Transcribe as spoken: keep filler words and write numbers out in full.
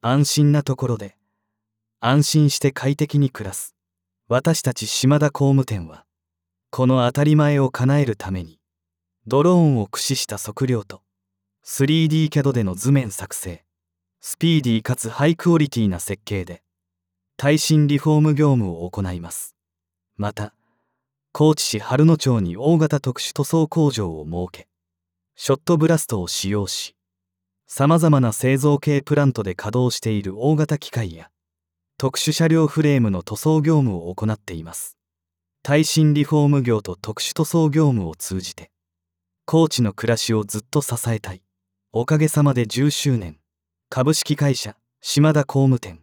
安心なところで安心して快適に暮らす私たち島田工務店は、この当たり前を叶えるためにドローンを駆使した測量と スリーディー キャド での図面作成、スピーディーかつハイクオリティな設計で耐震リフォーム業務を行います。また高知市春野町に大型特殊塗装工場を設け、ショットブラストを使用し、さまざまな製造系プラントで稼働している大型機械や特殊車両フレームの塗装業務を行っています。耐震リフォーム業と特殊塗装業務を通じて高知の暮らしをずっと支えたい。おかげさまでじゅっしゅうねん。株式会社島田工務店。